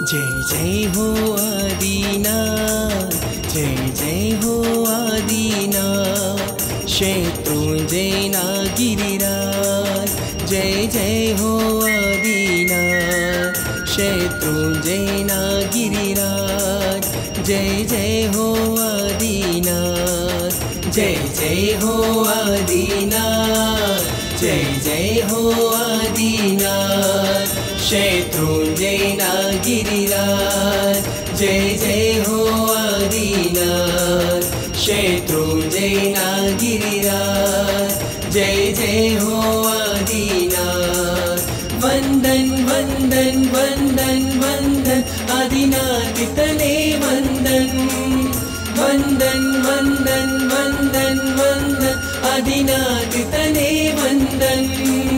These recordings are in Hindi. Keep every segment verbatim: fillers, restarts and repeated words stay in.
जय जय हो आदिनाथ, जय जय हो आदिनाथ, शत्रुंजय गिरिराज। जय जय हो आदिनाथ, शत्रुंजय गिरिराज। जय जय हो आदिनाथ, जय जय हो आदिनाथ, जय जय हो आदिनाथ, शत्रुंजय गिरिराज। जय जय हो आदिनाथ, शत्रुंजय गिरिराज। जय जय हो आदिनाथ। वंदन वंदन वंदन वंदन आदिनाथ तने वंदन। वंदन वंदन वंदन वंदन आदिनाथ तने वंदन।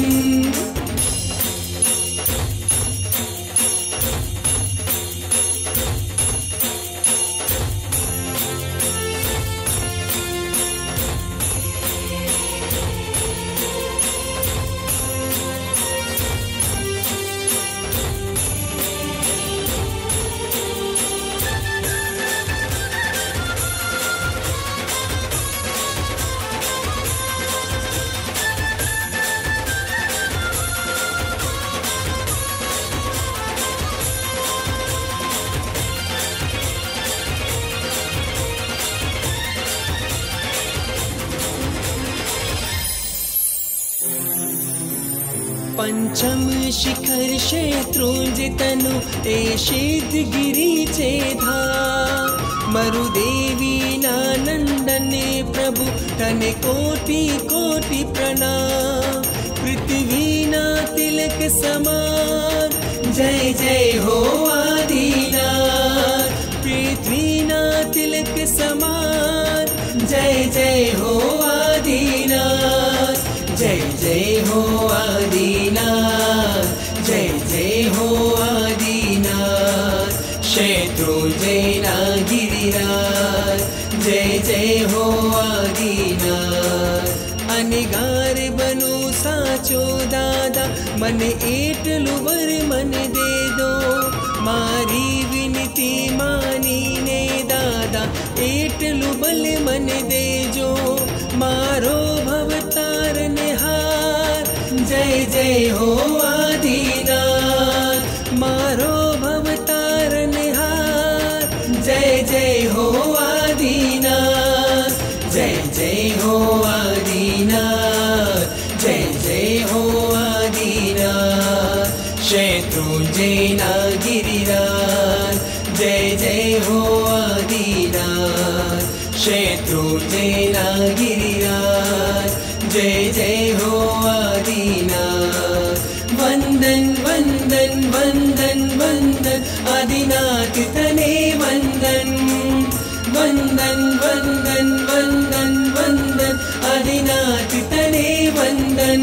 पंचम शिखर शत्रुंजय तनु ए सिद्धगिरीचे धाम। मरुदेवी नानंदने प्रभु तने कोटि कोटि प्रणाम। पृथ्वी ना तिलक समान, जय जय हो आदिनाथ। पृथ्वी ना तिलक समान, जय जय हो आदिनाथ। जय जय हो आदिनाथ, जय जय हो आदिनाथ, शत्रुंजय गिरिराज। जय जय हो आदिनाथ। अनिगार बनो साचो दादा, मन एटलु वर मन दे दो। मारी विनती मानी ने दादा, एटलु बल मन दे जो। मारो भवतार निहार, जय जय हो आदिनाथ। मारो भवतार निहार, जय जय हो आदिनाथ। जय जय हो आदिनाथ, जय जय हो आदिनाथ, शत्रुंजय गिरिराज। जय जय हो आदिनाथ, शत्रुंजय गिरिराज। जय जय हो आदिनाथ। वंदन वंदन वंदन वंदन आदिनाथ तने वंदन। वंदन वंदन वंदन वंदन आदिनाथ तने वंदन।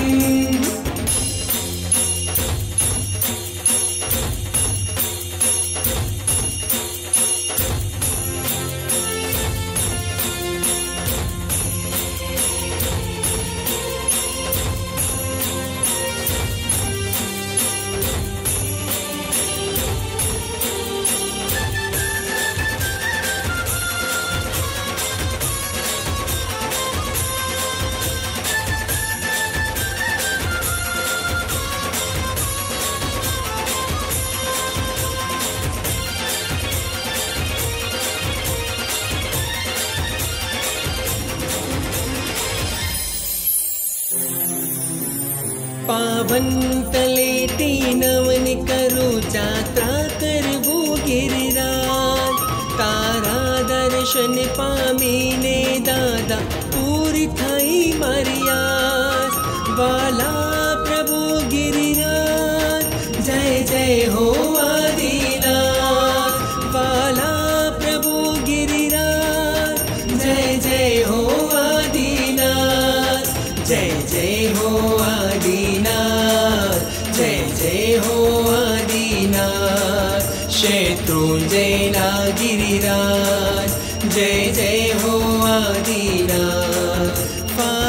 पावन तलेटी नवन करो यात्रा करवो गिरिराज। तारा दर्शन पामीने दादा, पूरी थाई मरियास। वाला प्रभु गिरिराज, जय जय हो आदिनाथ। वाला प्रभु गिरिराज, जय जय हो आदिनाथ। जय जय हो आदिनाथ, जय जय हो आदिनाथ, शत्रुंजय गिरिराज। जय जय हो आदिनाथ।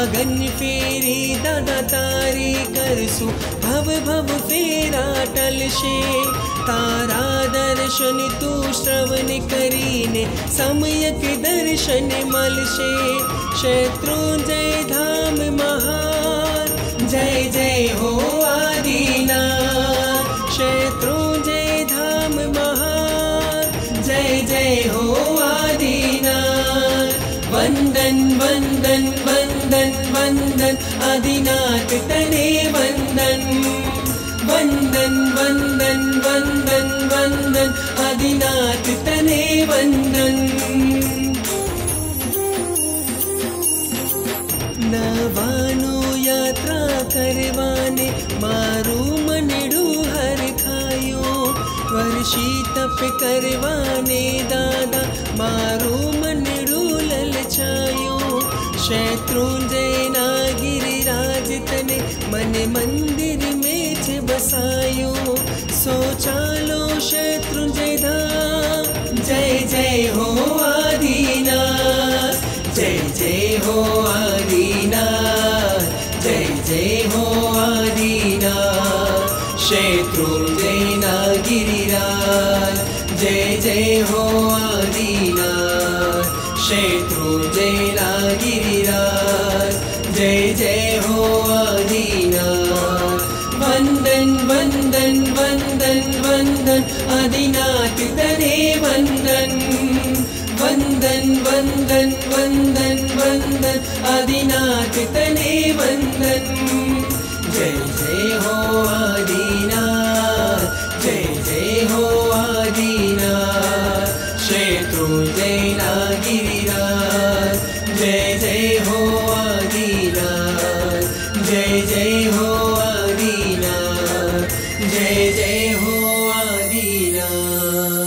आगन फेरी दादा तारी करसु भव भव फेरा टलशे तारा दर्शन तू श्रवण करीने समयक दर्शन मलशे शत्रुंजय धाम महान जय जय हो आदिनाथ शत्रुंजय धाम महान जय जय हो आदिनाथ वंदन वंदन वंदन वंदन आदिनाथ तने वंदन वंदन वंदन वंदन वंदन आदिनाथ तने वंदन नवानो यात्रा करवाने मारू मनेडू हर खायो वर्षी तप करवाने दादा मारू मनेडू ललचायो शत्रुंजय ना गिरिराज तने मन मंदिर में च बसायो सो चालो शत्रुंजय धाम जय जय हो आदिनाथ जय जय हो आदिनाथ जय जय हो आदिनाथ शत्रुंजय ना गिरिराज जय जय हो आदिनाथ शत्रुंजय ना गिरिराज जय जय हो आदिनाथ वंदन वंदन वंदन वंदन आदिनाथ तने वंदन वंदन वंदन वंदन वंदन आदिनाथ तने वंदन जय जय हो आदिनाथ जय जय हो आदिनाथ शत्रुंजय ना गिरिराज जय जय हो आदिनाथ जय जय हो आदिनाथ जय जय हो आदिनाथ।